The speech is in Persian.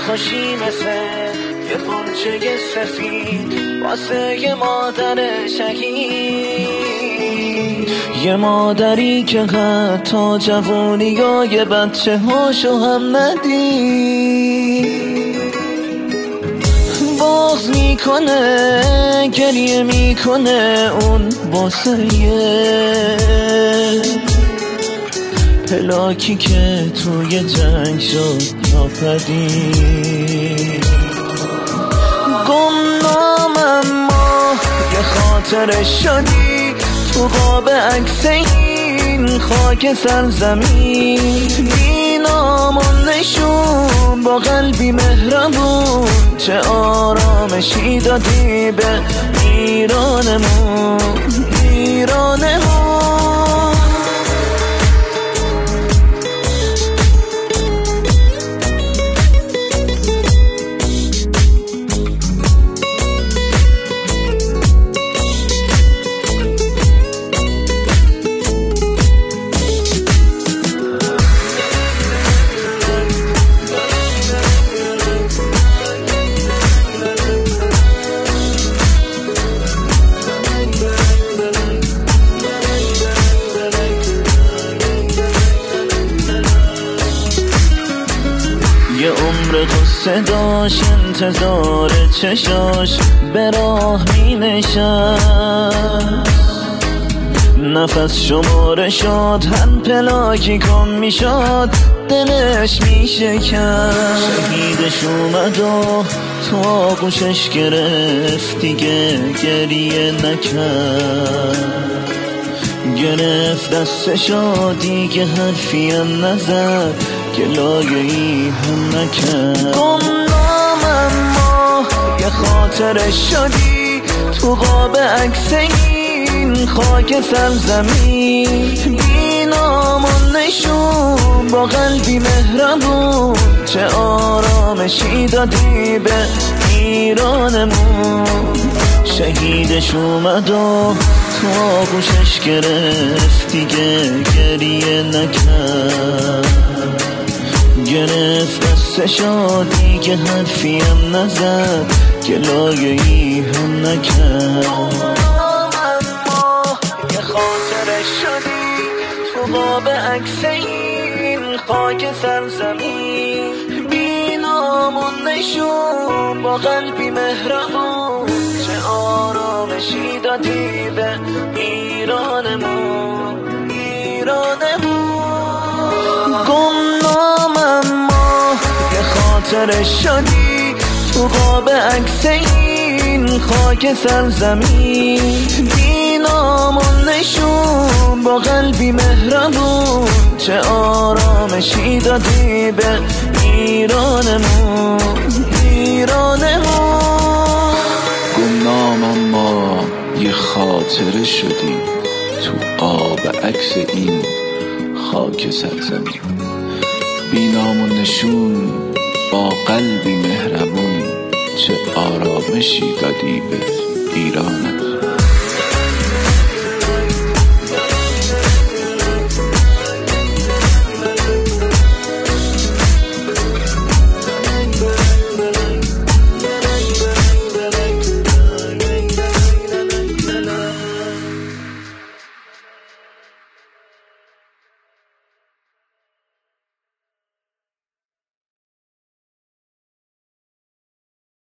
خوشی مثل یه پرچه سفید واسه یه مادر شهید، یه مادری که حتی جوونیای بچه هاشو هم ندید. بغض میکنه گریه میکنه اون واسه پلاکی که توی جنگ شد ناپدید. گمنام اما یه خاطره شدی تو قاب عکس این خاک سرزمین، بی نام و نشون با قلبی مهربون چه آرامشی دادی به ایرانمون، ایرانمون. یه عمر قصه داشت انتظار چشاش به راه می نشست، نفس شماره شد هر پلاکی کم می شد دلش می شکست. شهیدش اومد و تو آغوشش گرفت دیگه گریه نکرد، گرفت دستشو دیگه حرفی هم نزد گلایه‌ای هم نکرد. گمنام اما یه خاطره شدی تو قاب عکس این خاک سرزمین، بی نام و نشون با قلبی مهربون چه آرامشی دادی به ایرانمون. شهیدش اومد و تو آغوشش گرفت دیگه گریه نکرد، گرفت دستشو دیگه حرفی هم نزد گلایه‌ای هم نکرد. اما یه خاطره شدی تو قاب عکس این خاک سرزمین، بی نام و نشون با قلبی مهربون چه آرامشی دادی به ایرانمون، ایرانمون. گمنام اما یه خاطره شدی تو قاب عکس این خاک سرزمین، بی نام و نشون با قلبی مهربون چه آرامشی دادی به ایرانمون، ایرانمون. گمنام اما یه خاطره شدی تو قاب عکس این خاک سرزمین، بی نام و نشون با قلبی مهربون چه آرامشی دادی به ایرانمون.